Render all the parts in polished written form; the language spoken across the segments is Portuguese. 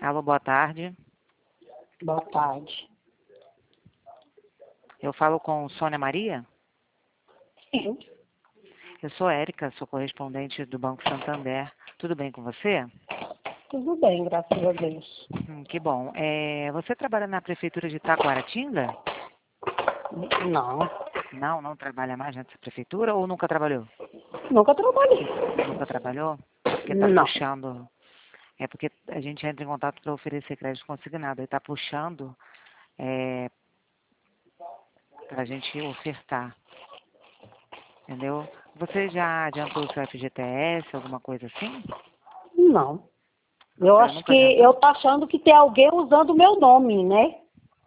Alô, boa tarde. Boa tarde. Eu falo com Sônia Maria? Sim, Eu sou Érica, sou correspondente do Banco Santander. Tudo bem com você? tudo bem, graças a Deus. Que bom. Você trabalha na prefeitura de Taquaratinga? Não, Não, não trabalha mais nessa prefeitura ou nunca trabalhou? nunca trabalhei. Nunca trabalhou? Porque está Não. puxando. É porque a gente entra em contato para oferecer crédito consignado. Aí está puxando para a gente ofertar. Entendeu? Você já adiantou o seu FGTS, alguma coisa assim? Não. Eu Você acho nunca que adiantou? eu tô achando que tem alguém usando o meu nome, né?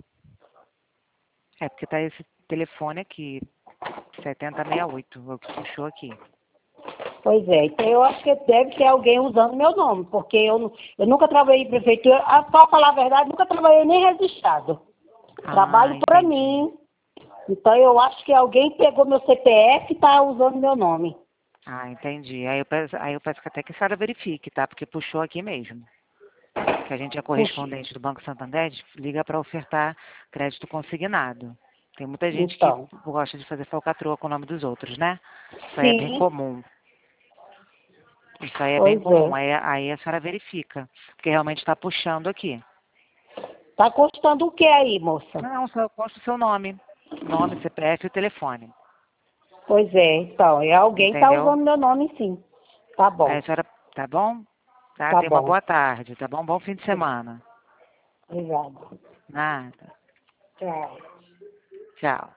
É porque tá esse telefone aqui, 7068, é o que puxou aqui. Pois é, então eu acho que deve ter alguém usando o meu nome, porque eu nunca trabalhei em prefeitura, pra falar a verdade, nunca trabalhei nem registrado. Ah, Trabalho para entendi. mim, então eu acho que alguém pegou meu CPF e tá usando meu nome. Ah, entendi. Aí eu peço que até que a senhora verifique, tá? Porque puxou aqui mesmo. Que a gente é Puxa, correspondente do Banco Santander, liga para ofertar crédito consignado. Tem muita gente que então. gosta de fazer falcatrua com o nome dos outros, né? Isso aí é bem Sim, comum. Isso aí é bem pois comum. é. Aí a senhora verifica. Porque realmente está puxando aqui. Tá custando o que aí, moça? Não, só consta o seu nome. Nome, CPF e o telefone. Pois é, então, alguém tá Entendeu? usando meu nome sim. Tá Aí a bom, senhora, tá bom? Tá, tá tenha uma bom. boa tarde, tá bom? Bom fim de semana. Obrigada. Nada. Tchau. Tchau.